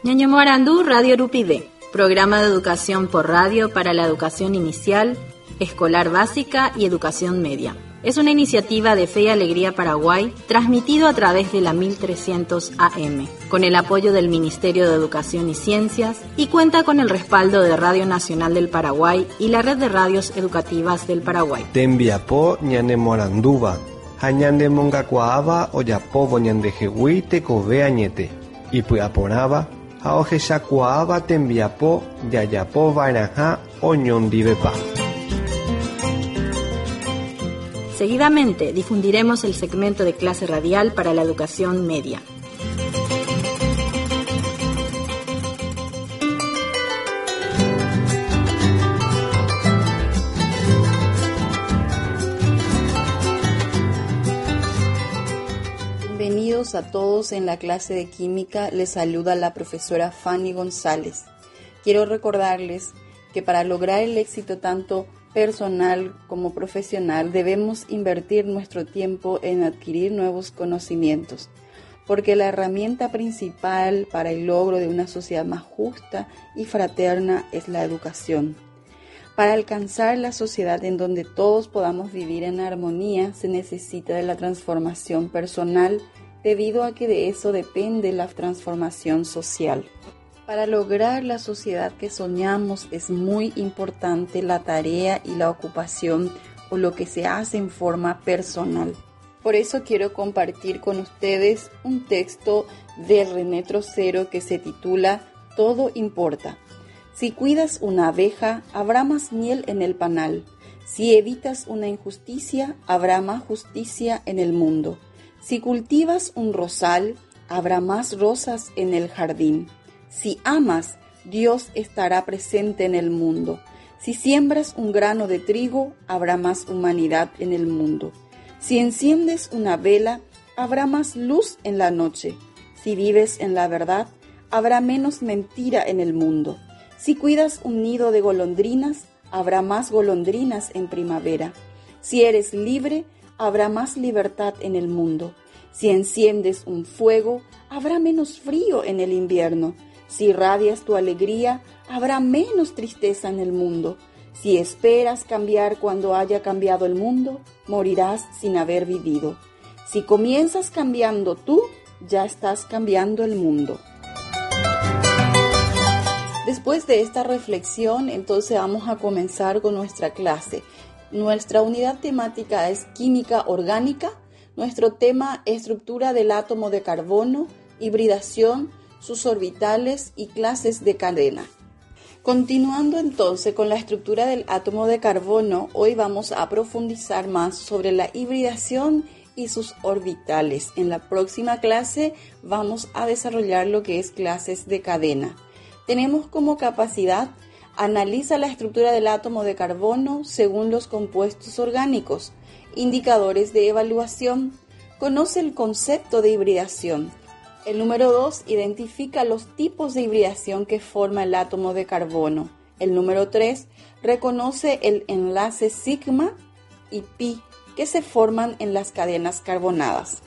Ñaño Morandú, Radio Rupide, programa de educación por radio para la educación inicial, escolar básica y educación media. Es una iniciativa de Fe y Alegría Paraguay, transmitido a través de la 1300 AM, con el apoyo del Ministerio de Educación y Ciencias, y cuenta con el respaldo de Radio Nacional del Paraguay y la Red de Radios Educativas del Paraguay. Tembiapó ñane Moranduba, hañande mongacuaaba oyapobo ñande jehui tekove añete, y puyaporaba, aoje shakuaaba tembiapó yayapo vairaja oñondivepa. Seguidamente difundiremos el segmento de clase radial para la educación media. Bienvenidos a todos en la clase de química. Les saluda la profesora Fanny González. Quiero recordarles que para lograr el éxito tanto personal como profesional debemos invertir nuestro tiempo en adquirir nuevos conocimientos, porque la herramienta principal para el logro de una sociedad más justa y fraterna es la educación. Para alcanzar la sociedad en donde todos podamos vivir en armonía se necesita de la transformación personal, debido a que de eso depende la transformación social. Para lograr la sociedad que soñamos es muy importante la tarea y la ocupación o lo que se hace en forma personal. Por eso quiero compartir con ustedes un texto de René Trocero que se titula Todo importa. Si cuidas una abeja, habrá más miel en el panal. Si evitas una injusticia, habrá más justicia en el mundo. Si cultivas un rosal, habrá más rosas en el jardín. Si amas, Dios estará presente en el mundo. Si siembras un grano de trigo, habrá más humanidad en el mundo. Si enciendes una vela, habrá más luz en la noche. Si vives en la verdad, habrá menos mentira en el mundo. Si cuidas un nido de golondrinas, habrá más golondrinas en primavera. Si eres libre, habrá más libertad en el mundo. Si enciendes un fuego, habrá menos frío en el invierno. Si irradias tu alegría, habrá menos tristeza en el mundo. Si esperas cambiar cuando haya cambiado el mundo, morirás sin haber vivido. Si comienzas cambiando tú, ya estás cambiando el mundo. Después de esta reflexión, entonces vamos a comenzar con nuestra clase. Nuestra unidad temática es química orgánica. Nuestro tema, estructura del átomo de carbono, hibridación, sus orbitales y clases de cadena. Continuando entonces con la estructura del átomo de carbono, hoy vamos a profundizar más sobre la hibridación y sus orbitales. En la próxima clase vamos a desarrollar lo que es clases de cadena. Tenemos como capacidad: analiza la estructura del átomo de carbono según los compuestos orgánicos. Indicadores de evaluación. Conoce el concepto de hibridación. El número 2, identifica los tipos de hibridación que forma el átomo de carbono. El número 3, reconoce el enlace sigma y pi que se forman en las cadenas carbonadas.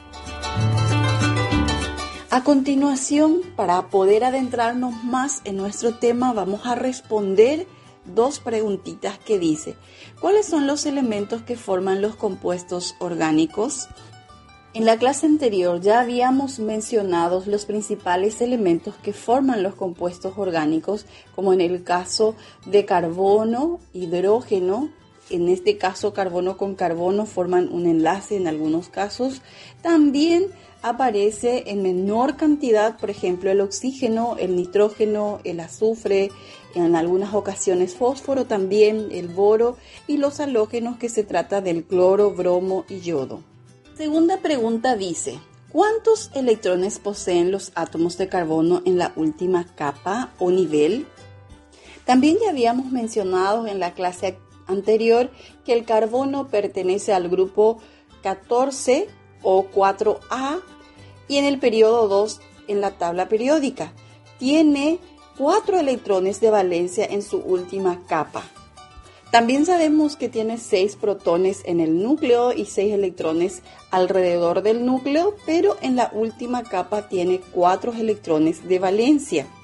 A continuación, para poder adentrarnos más en nuestro tema, vamos a responder dos preguntitas que dice: ¿cuáles son los elementos que forman los compuestos orgánicos? En la clase anterior ya habíamos mencionado los principales elementos que forman los compuestos orgánicos, como en el caso de carbono, hidrógeno. En este caso, carbono con carbono forman un enlace en algunos casos. También aparece en menor cantidad, por ejemplo, el oxígeno, el nitrógeno, el azufre, en algunas ocasiones fósforo, también el boro y los halógenos, que se trata del cloro, bromo y yodo. Segunda pregunta dice: ¿cuántos electrones poseen los átomos de carbono en la última capa o nivel? También ya habíamos mencionado en la clase anterior que el carbono pertenece al grupo 14 o 4A y en el periodo 2 en la tabla periódica. Tiene 4 electrones de valencia en su última capa. También sabemos que tiene 6 protones en el núcleo y 6 electrones alrededor del núcleo, pero en la última capa tiene 4 electrones de valencia.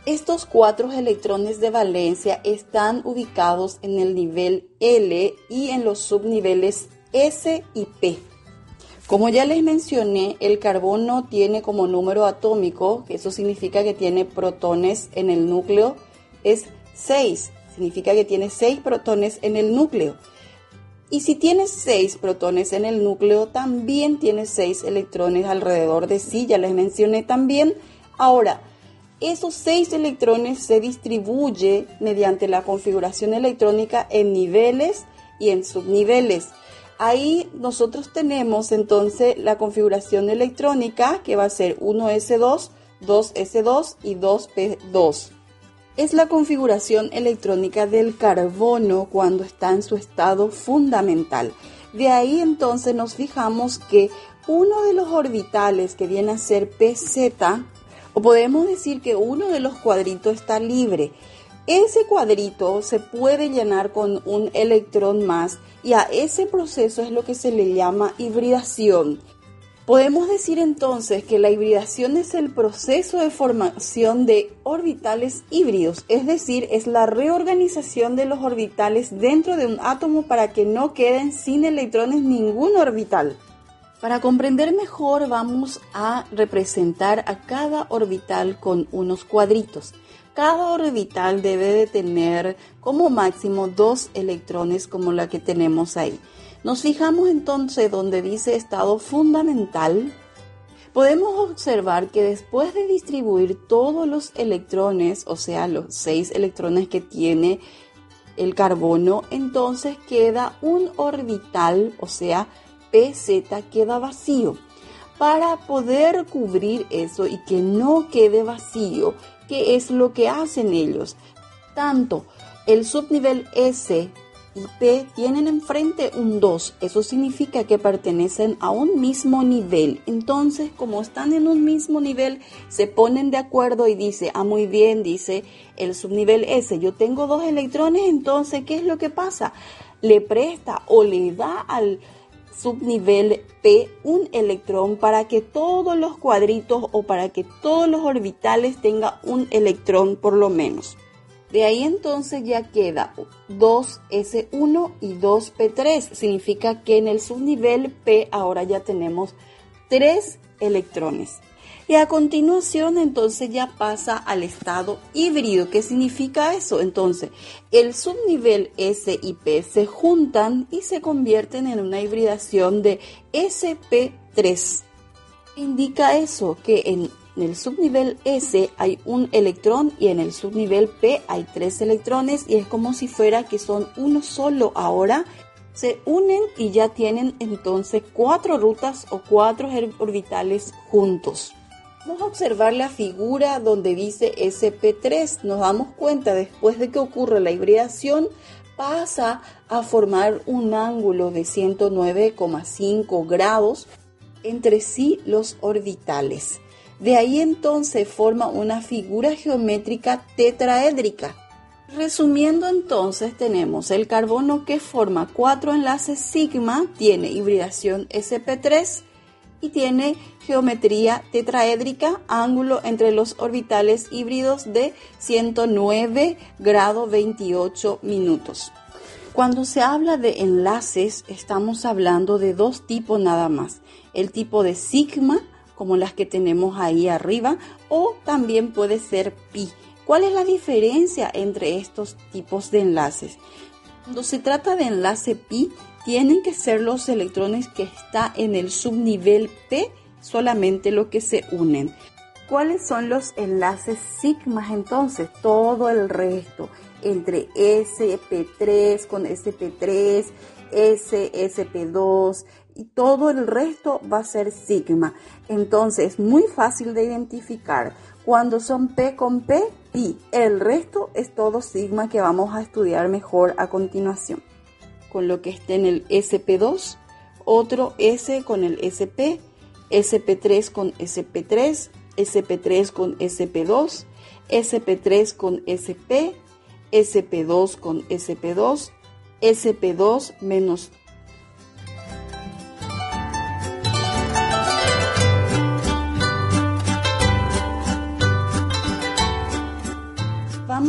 Estos 4 electrones de valencia están ubicados en el nivel L y en los subniveles S y P. Como ya les mencioné, el carbono tiene como número atómico, que eso significa que tiene protones en el núcleo, es 6. Significa que tiene 6 protones en el núcleo. Y si tiene 6 protones en el núcleo, también tiene 6 electrones alrededor de sí, ya les mencioné también. Ahora, esos 6 electrones se distribuyen mediante la configuración electrónica en niveles y en subniveles. Ahí nosotros tenemos entonces la configuración electrónica que va a ser 1s2, 2s2 y 2p2. Es la configuración electrónica del carbono cuando está en su estado fundamental. De ahí entonces nos fijamos que uno de los orbitales que viene a ser pz, o podemos decir que uno de los cuadritos está libre. Ese cuadrito se puede llenar con un electrón más y a ese proceso es lo que se le llama hibridación. Podemos decir entonces que la hibridación es el proceso de formación de orbitales híbridos, es decir, es la reorganización de los orbitales dentro de un átomo para que no queden sin electrones ningún orbital. Para comprender mejor vamos a representar a cada orbital con unos cuadritos. Cada orbital debe de tener como máximo 2 electrones como la que tenemos ahí. Nos fijamos entonces donde dice estado fundamental. Podemos observar que después de distribuir todos los electrones, o sea, los 6 electrones que tiene el carbono, entonces queda un orbital, o sea, pz, queda vacío. Para poder cubrir eso y que no quede vacío, ¿qué es lo que hacen ellos? Tanto el subnivel S y P tienen enfrente un 2. Eso significa que pertenecen a un mismo nivel. Entonces, como están en un mismo nivel, se ponen de acuerdo y dice, muy bien, dice el subnivel S, yo tengo 2 electrones, entonces, ¿qué es lo que pasa? Le presta o le da al subnivel P un electrón para que todos los cuadritos o para que todos los orbitales tengan un electrón por lo menos. De ahí entonces ya queda 2s1 y 2p3. Significa que en el subnivel P ahora ya tenemos 3 electrones. Y a continuación entonces ya pasa al estado híbrido. ¿Qué significa eso? Entonces el subnivel S y P se juntan y se convierten en una hibridación de sp3. Indica eso, que en el subnivel S hay un electrón y en el subnivel P hay 3 electrones y es como si fuera que son uno solo ahora. Se unen y ya tienen entonces 4 rutas o 4 orbitales juntos. Vamos a observar la figura donde dice sp3. Nos damos cuenta después de que ocurre la hibridación pasa a formar un ángulo de 109,5 grados entre sí los orbitales. De ahí entonces forma una figura geométrica tetraédrica. Resumiendo entonces tenemos el carbono que forma 4 enlaces sigma, tiene hibridación sp3 y tiene geometría tetraédrica, ángulo entre los orbitales híbridos de 109 grados 28 minutos. Cuando se habla de enlaces, estamos hablando de 2 tipos nada más. El tipo de sigma, como las que tenemos ahí arriba, o también puede ser pi. ¿Cuál es la diferencia entre estos tipos de enlaces? Cuando se trata de enlace pi, tienen que ser los electrones que están en el subnivel P solamente los que se unen. ¿Cuáles son los enlaces sigma entonces? Todo el resto, entre sp3 con sp3, sp2 y todo el resto va a ser sigma. Entonces es muy fácil de identificar. Cuando son P con P, pi. El resto es todo sigma que vamos a estudiar mejor a continuación. Con lo que esté en el sp2, otro S con el sp, sp3 con sp3, sp3 con sp2, sp3 con sp, sp2 con sp2, sp2 menos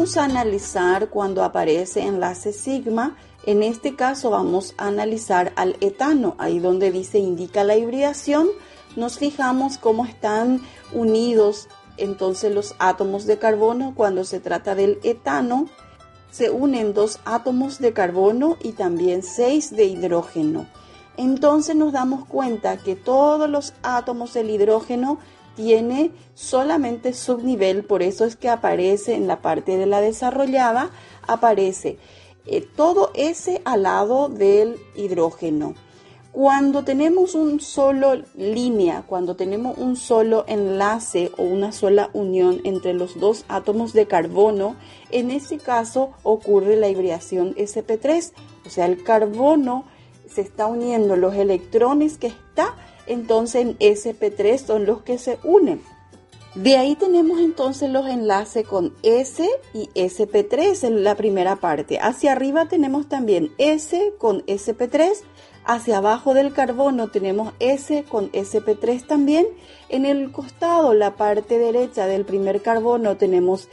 vamos a analizar cuando aparece enlace sigma. En este caso vamos a analizar al etano, ahí donde dice indica la hibridación. Nos fijamos cómo están unidos entonces los átomos de carbono. Cuando se trata del etano, se unen 2 átomos de carbono y también 6 de hidrógeno. Entonces nos damos cuenta que todos los átomos del hidrógeno tiene solamente subnivel, por eso es que aparece en la parte de la desarrollada, aparece todo ese al lado del hidrógeno. Cuando tenemos un solo línea, cuando tenemos un solo enlace o una sola unión entre los 2 átomos de carbono, en ese caso ocurre la hibridación sp3, o sea, el carbono se está uniendo, los electrones que está entonces en sp3 son los que se unen. De ahí tenemos entonces los enlaces con S y sp3 en la primera parte. Hacia arriba tenemos también S con sp3. Hacia abajo del carbono tenemos S con sp3 también. En el costado, la parte derecha del primer carbono, tenemos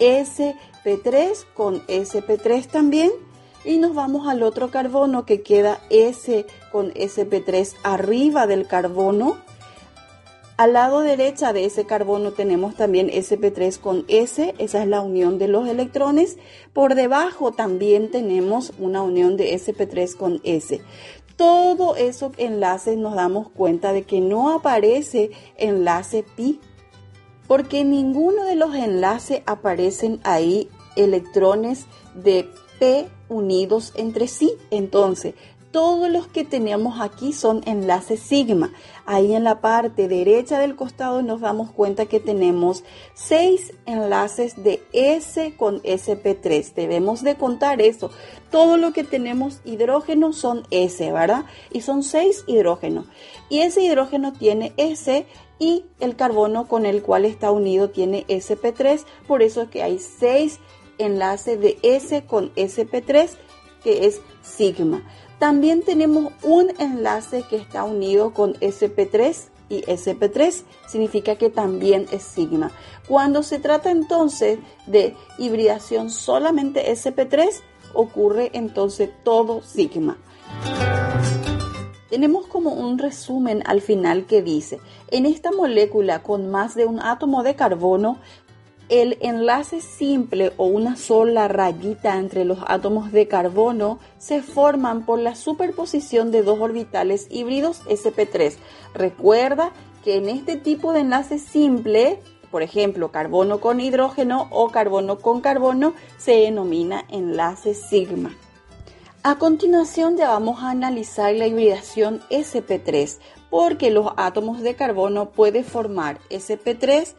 sp3 con sp3 también. Y nos vamos al otro carbono que queda S con sp3 arriba del carbono. Al lado derecha de ese carbono tenemos también sp3 con S, esa es la unión de los electrones. Por debajo también tenemos una unión de sp3 con S. Todo esos enlaces nos damos cuenta de que no aparece enlace pi, porque ninguno de los enlaces aparecen ahí electrones de P unidos entre sí. Entonces, todos los que tenemos aquí son enlaces sigma. Ahí en la parte derecha del costado nos damos cuenta que tenemos 6 enlaces de S con sp3. Debemos de contar eso. Todo lo que tenemos hidrógeno son S, ¿verdad? Y son 6 hidrógenos. Y ese hidrógeno tiene S y el carbono con el cual está unido tiene sp3. Por eso es que hay 6 enlaces de S con sp3, que es sigma. También tenemos un enlace que está unido con sp3 y sp3, significa que también es sigma. Cuando se trata entonces de hibridación solamente sp3, ocurre entonces todo sigma. Tenemos como un resumen al final que dice, en esta molécula con más de un átomo de carbono, el enlace simple o una sola rayita entre los átomos de carbono se forman por la superposición de 2 orbitales híbridos sp3. Recuerda que en este tipo de enlace simple, por ejemplo, carbono con hidrógeno o carbono con carbono, se denomina enlace sigma. A continuación ya vamos a analizar la hibridación sp3, porque los átomos de carbono pueden formar sp3,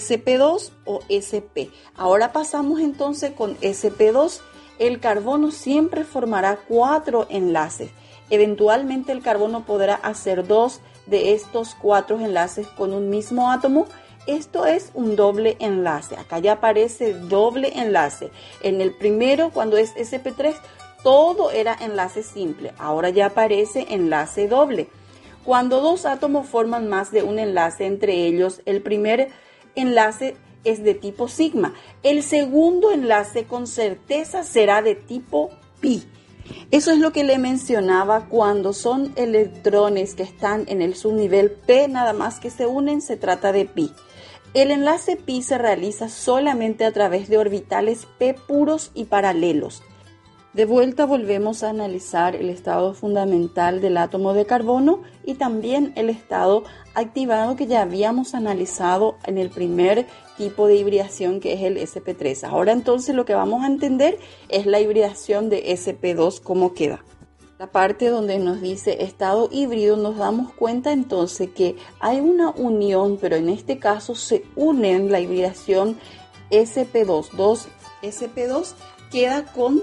sp2 o sp. Ahora pasamos entonces con sp2. El carbono siempre formará 4 enlaces. Eventualmente el carbono podrá hacer 2 de estos 4 enlaces con un mismo átomo. Esto es un doble enlace. Acá ya aparece doble enlace. En el primero, cuando es sp3, todo era enlace simple. Ahora ya aparece enlace doble. Cuando 2 átomos forman más de un enlace entre ellos, el primer enlace es de tipo sigma. El segundo enlace con certeza será de tipo pi. Eso es lo que le mencionaba cuando son electrones que están en el subnivel P, nada más que se unen, se trata de pi. El enlace pi se realiza solamente a través de orbitales P puros y paralelos. De vuelta volvemos a analizar el estado fundamental del átomo de carbono y también el estado activado que ya habíamos analizado en el primer tipo de hibridación, que es el sp3. Ahora entonces lo que vamos a entender es la hibridación de sp2, cómo queda. La parte donde nos dice estado híbrido, nos damos cuenta entonces que hay una unión, pero en este caso se unen la hibridación sp2. 2 sp2 queda con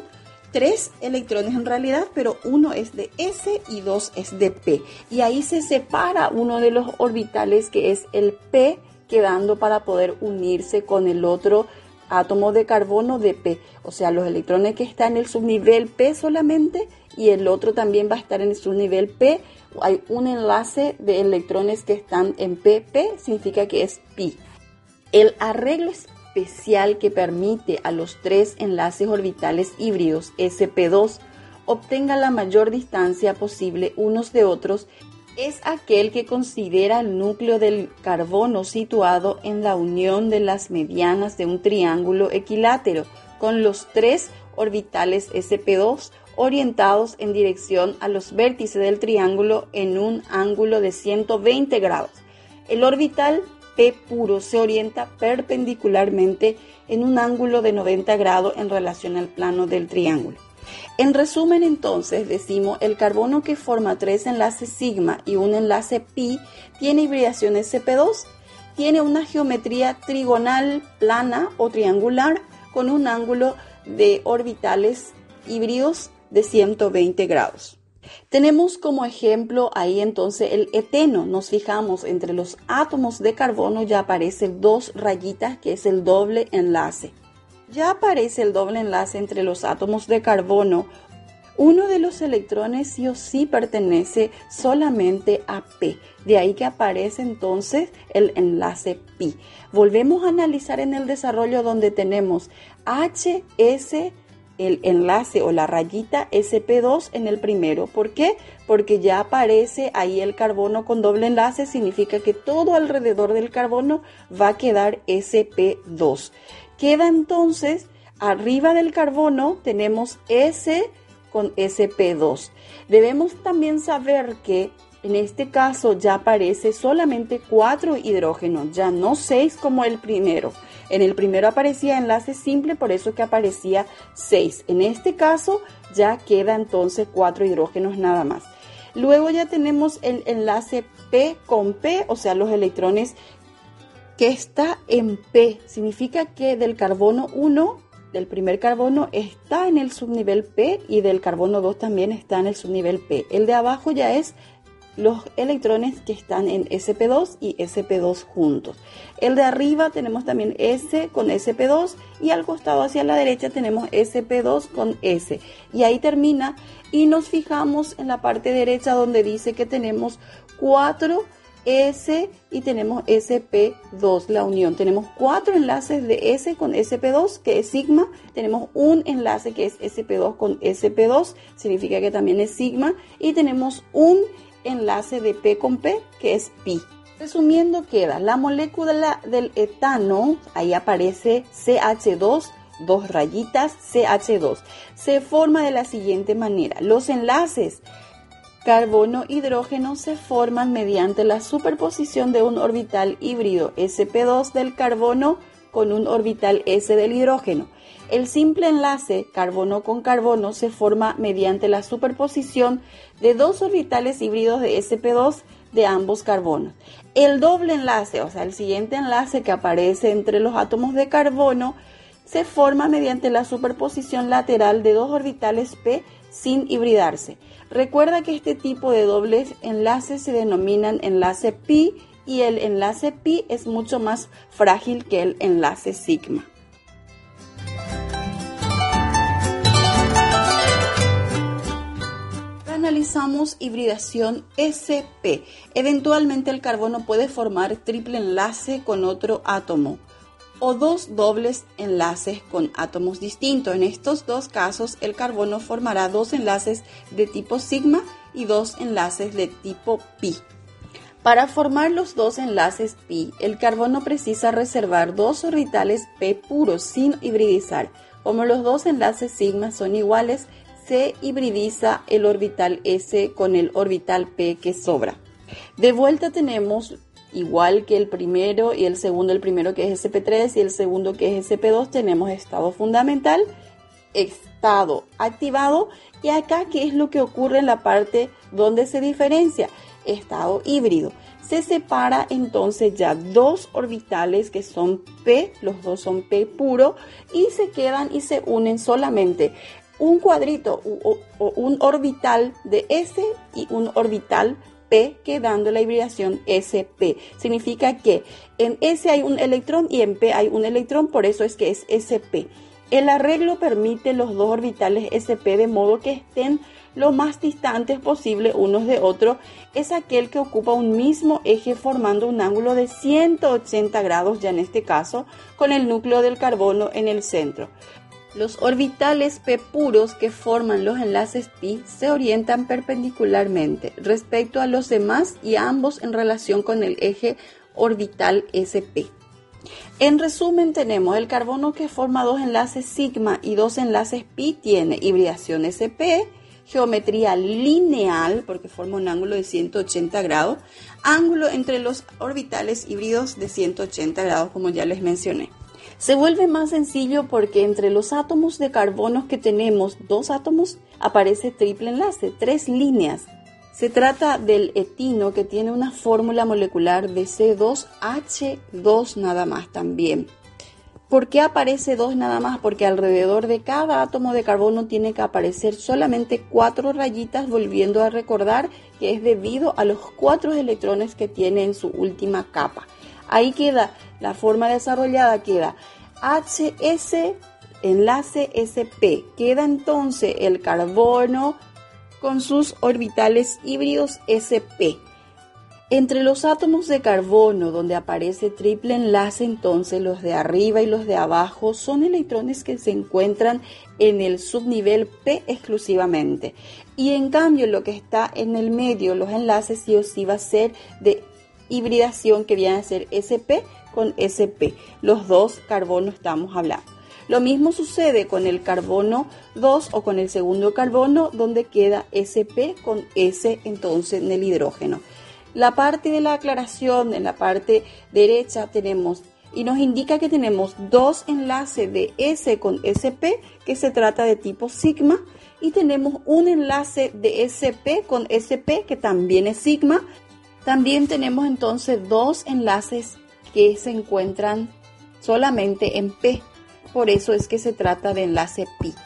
3 electrones en realidad, pero uno es de S y 2 es de P. Y ahí se separa uno de los orbitales, que es el P, quedando para poder unirse con el otro átomo de carbono de P. O sea, los electrones que están en el subnivel P solamente y el otro también va a estar en el subnivel P. Hay un enlace de electrones que están en PP, significa que es pi. El arreglo es especial que permite a los 3 enlaces orbitales híbridos sp2 obtengan la mayor distancia posible unos de otros es aquel que considera el núcleo del carbono situado en la unión de las medianas de un triángulo equilátero con los 3 orbitales sp2 orientados en dirección a los vértices del triángulo en un ángulo de 120 grados. El orbital P puro se orienta perpendicularmente en un ángulo de 90 grados en relación al plano del triángulo. En resumen, entonces, decimos el carbono que forma 3 enlaces sigma y un enlace pi tiene hibridación sp2, tiene una geometría trigonal plana o triangular con un ángulo de orbitales híbridos de 120 grados. Tenemos como ejemplo ahí entonces el eteno. Nos fijamos entre los átomos de carbono ya aparecen 2 rayitas que es el doble enlace. Ya aparece el doble enlace entre los átomos de carbono. Uno de los electrones sí o sí pertenece solamente a P. De ahí que aparece entonces el enlace pi. Volvemos a analizar en el desarrollo donde tenemos HS, el enlace o la rayita sp2 en el primero. ¿Por qué? Porque ya aparece ahí el carbono con doble enlace, significa que todo alrededor del carbono va a quedar sp2. Queda entonces, arriba del carbono tenemos S con sp2. Debemos también saber que en este caso ya aparece solamente 4 hidrógenos, ya no 6 como el primero. En el primero aparecía enlace simple, por eso que aparecía 6. En este caso ya queda entonces 4 hidrógenos nada más. Luego ya tenemos el enlace P con P, o sea, los electrones que está en P. Significa que del carbono 1, del primer carbono, está en el subnivel P y del carbono 2 también está en el subnivel P. El de abajo ya es los electrones que están en sp2 y sp2 juntos. El de arriba tenemos también S con sp2 y al costado hacia la derecha tenemos sp2 con S. Y ahí termina y nos fijamos en la parte derecha donde dice que tenemos 4 S y tenemos sp2, la unión. Tenemos 4 enlaces de S con sp2 que es sigma. Tenemos un enlace que es sp2 con sp2, significa que también es sigma. Y tenemos un enlace de P con P que es pi. Resumiendo, queda la molécula del etano, ahí aparece CH2, 2 rayitas CH2. Se forma de la siguiente manera. Los enlaces carbono-hidrógeno se forman mediante la superposición de un orbital híbrido sp2 del carbono con un orbital S del hidrógeno. El simple enlace carbono con carbono se forma mediante la superposición de 2 orbitales híbridos de sp2 de ambos carbonos. El doble enlace, o sea, el siguiente enlace que aparece entre los átomos de carbono, se forma mediante la superposición lateral de 2 orbitales P sin hibridarse. Recuerda que este tipo de dobles enlaces se denominan enlace pi y el enlace pi es mucho más frágil que el enlace sigma. Analizamos hibridación sp. Eventualmente el carbono puede formar triple enlace con otro átomo o 2 dobles enlaces con átomos distintos. En estos 2 casos el carbono formará 2 enlaces de tipo sigma y 2 enlaces de tipo pi. Para formar los 2 enlaces pi, el carbono precisa reservar 2 orbitales P puros sin hibridizar. Como los 2 enlaces sigma son iguales, se hibridiza el orbital S con el orbital P que sobra. De vuelta tenemos, igual que el primero y el segundo, el primero que es sp3 y el segundo que es sp2, tenemos estado fundamental, estado activado, y acá ¿qué es lo que ocurre en la parte donde se diferencia? Estado híbrido. Se separa entonces ya 2 orbitales que son P, los 2 son P puro, y se quedan y se unen solamente un cuadrito o un orbital de S y un orbital P, quedando la hibridación sp. Significa que en S hay un electrón y en P hay un electrón, por eso es que es sp. El arreglo permite los dos orbitales sp de modo que estén lo más distantes posible unos de otros. Es aquel que ocupa un mismo eje formando un ángulo de 180 grados, ya en este caso, con el núcleo del carbono en el centro. Los orbitales p puros que forman los enlaces pi se orientan perpendicularmente respecto a los demás y ambos en relación con el eje orbital sp. En resumen, tenemos el carbono que forma dos enlaces sigma y dos enlaces pi, tiene hibridación sp, geometría lineal porque forma un ángulo de 180 grados, ángulo entre los orbitales híbridos de 180 grados como ya les mencioné. Se vuelve más sencillo porque entre los átomos de carbono que tenemos, dos átomos, aparece triple enlace, 3 líneas. Se trata del etino que tiene una fórmula molecular de C2H2 nada más también. ¿Por qué aparece 2 nada más? Porque alrededor de cada átomo de carbono tiene que aparecer solamente 4 rayitas, volviendo a recordar que es debido a los 4 electrones que tiene en su última capa. Ahí queda la forma desarrollada, queda HS enlace SP. Queda entonces el carbono con sus orbitales híbridos sp. Entre los átomos de carbono donde aparece triple enlace, entonces los de arriba y los de abajo son electrones que se encuentran en el subnivel P exclusivamente. Y en cambio lo que está en el medio, los enlaces sí o sí va a ser de hibridación que viene a ser sp con sp. Los dos carbonos estamos hablando. Lo mismo sucede con el carbono 2 o con el segundo carbono donde queda sp con S entonces en el hidrógeno. La parte de la aclaración en la parte derecha tenemos y nos indica que tenemos dos enlaces de S con sp que se trata de tipo sigma y tenemos un enlace de sp con sp que también es sigma. También tenemos entonces dos enlaces que se encuentran solamente en P. Por eso es que se trata de enlace pi.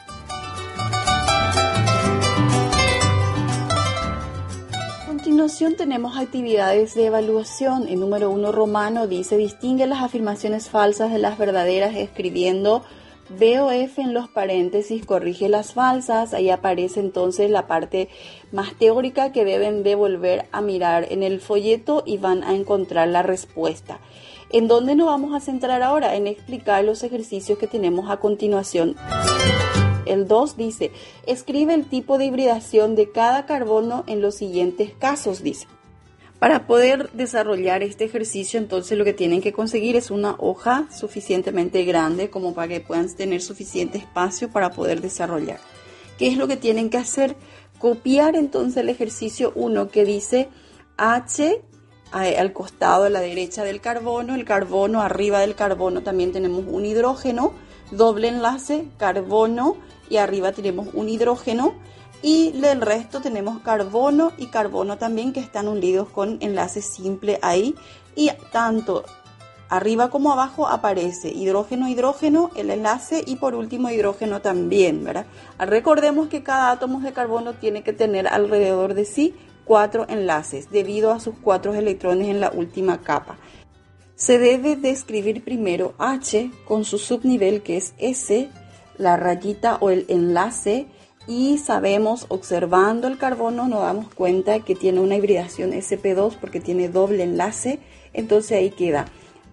A continuación tenemos actividades de evaluación. El número 1 romano dice: distingue las afirmaciones falsas de las verdaderas escribiendo B o F en los paréntesis, corrige las falsas. Ahí aparece entonces la parte más teórica que deben de volver a mirar en el folleto y van a encontrar la respuesta. ¿En dónde nos vamos a centrar ahora? En explicar los ejercicios que tenemos a continuación. El 2 dice: escribe el tipo de hibridación de cada carbono en los siguientes casos, dice. Para poder desarrollar este ejercicio, entonces lo que tienen que conseguir es una hoja suficientemente grande como para que puedan tener suficiente espacio para poder desarrollar. ¿Qué es lo que tienen que hacer? Copiar entonces el ejercicio 1 que dice H al costado a la derecha del carbono, el carbono, arriba del carbono también tenemos un hidrógeno, doble enlace, carbono y arriba tenemos un hidrógeno. Y del resto tenemos carbono y carbono también que están unidos con enlace simple ahí. Y tanto arriba como abajo aparece hidrógeno, hidrógeno, el enlace y por último hidrógeno también, ¿verdad? Recordemos que cada átomo de carbono tiene que tener alrededor de sí 4 enlaces debido a sus 4 electrones en la última capa. Se debe de escribir primero H con su subnivel que es S, la rayita o el enlace. Y sabemos, observando el carbono, nos damos cuenta que tiene una hibridación sp2 porque tiene doble enlace. Entonces ahí queda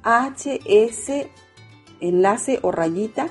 HS, enlace o rayita,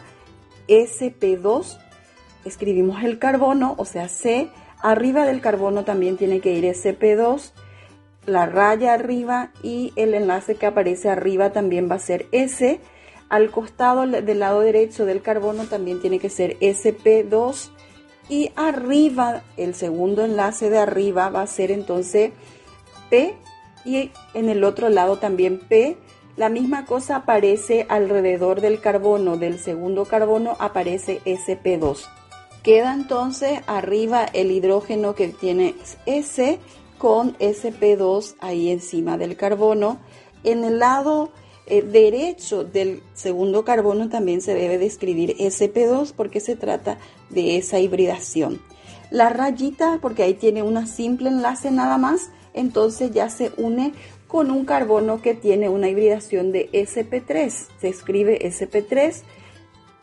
sp2. Escribimos el carbono, o sea C. Arriba del carbono también tiene que ir sp2, la raya arriba y el enlace que aparece arriba también va a ser S. Al costado del lado derecho del carbono también tiene que ser sp2. Y arriba, el segundo enlace de arriba va a ser entonces P y en el otro lado también P. La misma cosa aparece alrededor del carbono, del segundo carbono aparece sp2. Queda entonces arriba el hidrógeno que tiene S con sp2 ahí encima del carbono. En el lado derecho del segundo carbono también se debe de escribir sp2 porque se trata de esa hibridación. La rayita, porque ahí tiene una simple enlace nada más, entonces ya se une con un carbono que tiene una hibridación de sp3. Se escribe sp3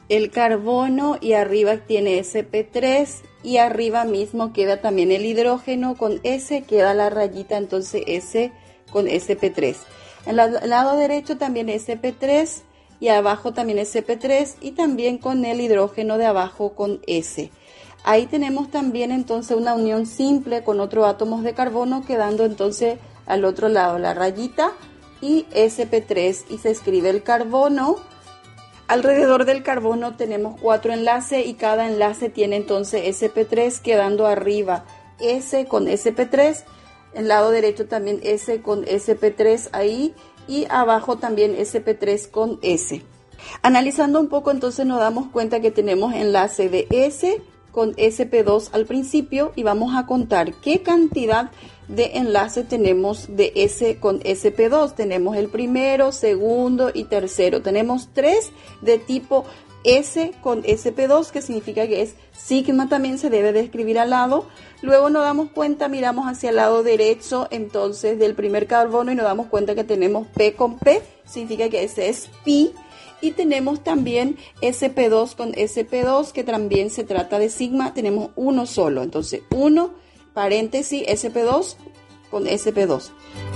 el carbono y arriba tiene sp3 y arriba mismo queda también el hidrógeno con S, queda la rayita, entonces S con sp3. En el lado derecho también sp3 y abajo también sp3 y también con el hidrógeno de abajo con S. Ahí tenemos también entonces una unión simple con otros átomos de carbono, quedando entonces al otro lado la rayita y sp3 y se escribe el carbono. Alrededor del carbono tenemos 4 enlaces y cada enlace tiene entonces sp3, quedando arriba S con sp3, el lado derecho también S con sp3 ahí y abajo también sp3 con S. Analizando un poco entonces nos damos cuenta que tenemos enlace de S con sp2 al principio y vamos a contar qué cantidad de enlace tenemos de S con sp2. Tenemos el primero, segundo y tercero. Tenemos 3 de tipo S con sp2, que significa que es sigma, también se debe de escribir al lado. Luego nos damos cuenta, miramos hacia el lado derecho entonces del primer carbono y nos damos cuenta que tenemos P con P, significa que ese es pi. Y tenemos también sp2 con sp2, que también se trata de sigma, tenemos uno solo. Entonces 1, paréntesis, sp2 con sp2.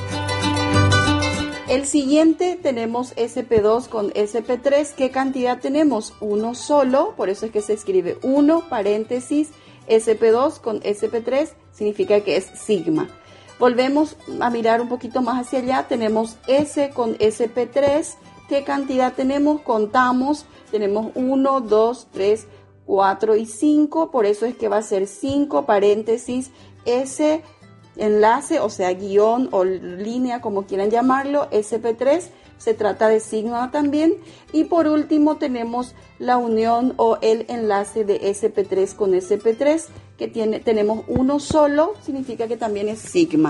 El siguiente tenemos sp2 con sp3. ¿Qué cantidad tenemos? Uno solo, por eso es que se escribe 1, paréntesis, sp2 con sp3, significa que es sigma. Volvemos a mirar un poquito más hacia allá, tenemos S con sp3. ¿Qué cantidad tenemos? Contamos, tenemos 1, 2, 3, 4 y 5, por eso es que va a ser 5, paréntesis, S, enlace, o sea, guión o línea, como quieran llamarlo, sp3, se trata de sigma también. Y por último tenemos la unión o el enlace de sp3 con sp3, que tenemos uno solo, significa que también es sigma.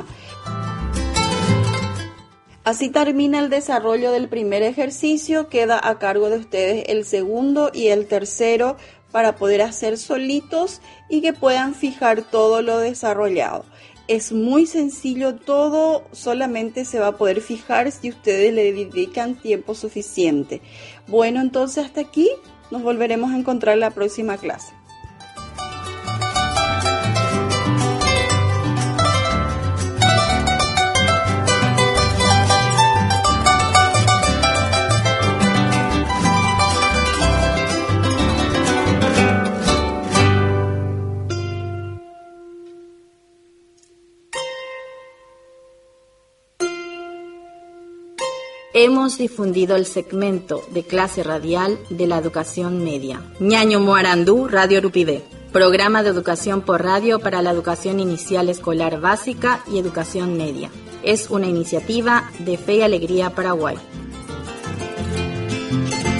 Así termina el desarrollo del primer ejercicio, queda a cargo de ustedes el segundo y el tercero para poder hacer solitos y que puedan fijar todo lo desarrollado. Es muy sencillo todo, solamente se va a poder fijar si ustedes le dedican tiempo suficiente. Bueno, entonces hasta aquí, nos volveremos a encontrar en la próxima clase. Hemos difundido el segmento de clase radial de la educación media. Ñaño Moarandú, Radio Rupidé. Programa de educación por radio para la educación inicial escolar básica y educación media. Es una iniciativa de Fe y Alegría Paraguay.